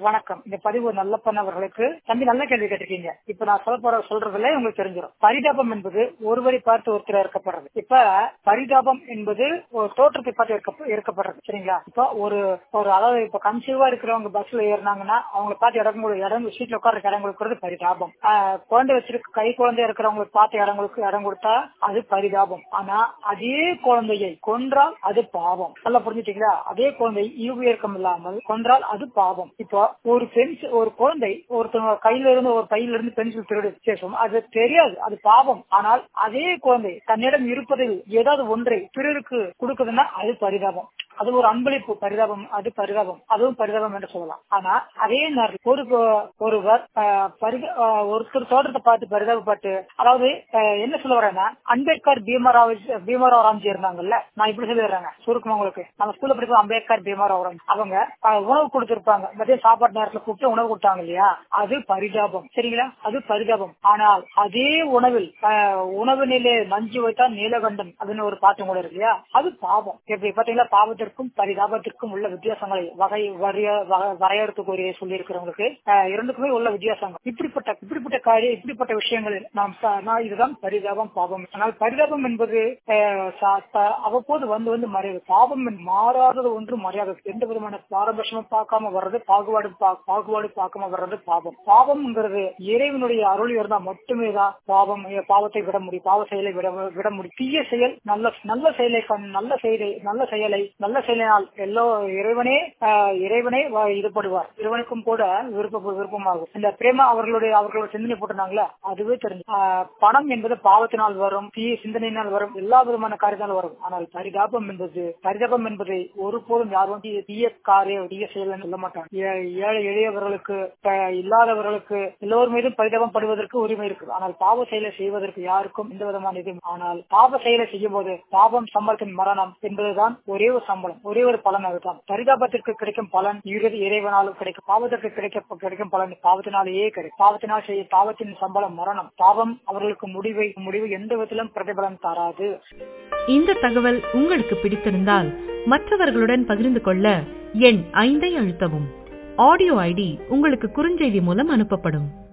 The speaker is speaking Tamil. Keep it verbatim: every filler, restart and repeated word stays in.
வணக்கம். இந்த பதிவு நல்லப்பன் அவர்களுக்கு. தம்பி, நல்ல கேள்வி கேட்டிருக்கீங்க. இப்ப நான் சொல்ல போற சொல்றதுல உங்களுக்கு தெரிஞ்சிடும். பரிதாபம் என்பது ஒருவரை பார்த்து ஒருத்தர் இருக்கப்படுறது. இப்ப பரிதாபம் என்பது ஒரு தோற்றத்தை பார்த்து இருக்க இருக்கப்படுறது. சரிங்களா? இப்ப ஒரு ஒரு அதாவது இப்ப கன்சீவா இருக்கிறவங்க பஸ்ல ஏறினாங்கன்னா அவங்களை பார்த்து இடம் இடம் சீட்ல உட்கார இடம் கொடுக்கறது பரிதாபம். குழந்தை வச்சிருக்க கை குழந்தை இருக்கிறவங்களுக்கு பார்த்து இடங்களுக்கு இடம் கொடுத்தா அது பரிதாபம். ஆனா அதே குழந்தையை கொன்றால் அது பாவம். நல்லா புரிஞ்சுட்டீங்களா? அதே குழந்தை ஈவு இயக்கம் இல்லாமல் கொன்றால் அது பாவம். இப்போ ஒரு பென்சில் ஒரு குழந்தை ஒருத்தவங்க கையில இருந்து ஒரு பையில இருந்து பென்சில் திருடு சேஷம் அது தெரியாது, அது பாவம். ஆனால் அதே குழந்தை தன்னிடம் இருப்பதில் ஏதாவது ஒன்றை பிறருக்கு கொடுக்குதுன்னா அது பரிதாபம். அது ஒரு அன்பளிப்பு. பரிதாபம், அது பரிதாபம், அதுவும் பரிதாபம் என்று சொல்லலாம். ஆனா அதே நேரத்தில் ஒரு ஒருவர் ஒருத்தர் தோற்றத்தை பார்த்து பரிதாபப்பட்டு, அதாவது என்ன சொல்ல வரேன்னா, அம்பேத்கர் பீமராவ் பீமராவ் ராம்ஜி இருந்தாங்கல்ல, நான் இப்படி சொல்லிடுறேங்க சுருக்கமா உங்களுக்கு. நம்ம ஸ்கூல்ல படிக்கும் அம்பேத்கர் பீமராவ் ராம்ஜி அவங்க உணவு கொடுத்திருப்பாங்க. மதிய சாப்பாட்டு நேரத்துல கூப்பிட்டு உணவு கொடுத்தாங்க இல்லையா, அது பரிதாபம். சரிங்களா? அது பரிதாபம். ஆனால் அதே உணவில் உணவினிலே நஞ்சு வைத்தா நீலகண்டன் அப்படின்னு ஒரு பாட்டு கூட இருக்கு இல்லையா, அது பாவம். எப்படி பாத்தீங்களா? பாவத்திற்கும் பரிதாபத்திற்கும் உள்ள வித்தியாசங்களை வகை வரையறுத்து கூறிய சொல்லி இருக்கிறவங்களுக்கு இரண்டுக்குமே உள்ள வித்தியாசங்கள். இப்படிப்பட்ட இப்படிப்பட்ட காரியம் இப்படிப்பட்ட விஷயங்களில் நாம் இதுதான் பரிதாபம், பாவம். ஆனால் பரிதாபம் என்பது அவ்வப்போது வந்து வந்து மறைவு. பாவம் மாறாதது ஒன்று மறையாது. எந்த விதமான பாரபட்சமும் பார்க்காம வர்றது, பாகுபாடு பாகுபாடு பார்க்காம வர்றது பாவம். பாவம்ங்கிறது இறைவனுடைய அருள் இருந்தா மட்டுமே தான் பாவம் பாவத்தை விட முடியும், பாவ செயலை விட விட முடியும். தீய செயல் நல்ல நல்ல செயலை நல்ல செயலை நல்ல செயலை நல்ல செயலினால் எல்லோ இறைவனே இறைவனே ஈடுபடுவார். இறைவனுக்கும் கூட விருப்ப விருப்பமாகும். இந்த பிரேமா அவர்களுடைய அவர்களோட சிந்தனை போட்டிருந்தாங்களா, அதுவே தெரிஞ்சு. பணம் என்பது பாவத்தினால் வரும், தீய சிந்தனையினால் வரும், எல்லா விதமான காரியத்தினால் வரும். ஆனால் பரிதாபம் என்பது பரிதாபம் என்பதை ஒருபோதும் யாரும் தீய காரிய தீய செயல் சொல்ல மாட்டாங்க. ஏழை எளியவர்களுக்கு இல்லாதவர்களுக்கு எல்லோர் மீதும் பரிதாபம் படுவதற்கு உரிமை இருக்கு. ஆனால் பாவ செயலை செய்வதற்கு யாருக்கும் எந்த விதமான இது. ஆனால் பாவ செயலை செய்யும் போது பாவம் சம்பளத்தின் மரணம் என்பதுதான் ஒரே ஒரு சம்பளம், ஒரே ஒரு பலன். அதுதான் பரிதாபத்திற்கு கிடைக்கும் பலன் இறுதி இறைவனாலும் கிடைக்கும். பாவத்திற்கு கிடைக்க கிடைக்கும் பலன் பாவத்தினாலேயே கிடைக்கும். பாவத்தினால் செய்ய பாவத்தின் சம்பளம் மரணம். பாவம் அவர்களுக்கு முடிவை முடிவு எந்த விதத்திலும் பிரதிபலன் தராது. இந்த தகவல் உங்களுக்கு பிடித்திருந்தால் மற்றவர்களுடன் பகிர்ந்து கொள்ள எண் ஐந்தை அழுத்தவும். ஆடியோ ஐடி உங்களுக்கு குறுஞ்செய்தி மூலம் அனுப்பப்படும்.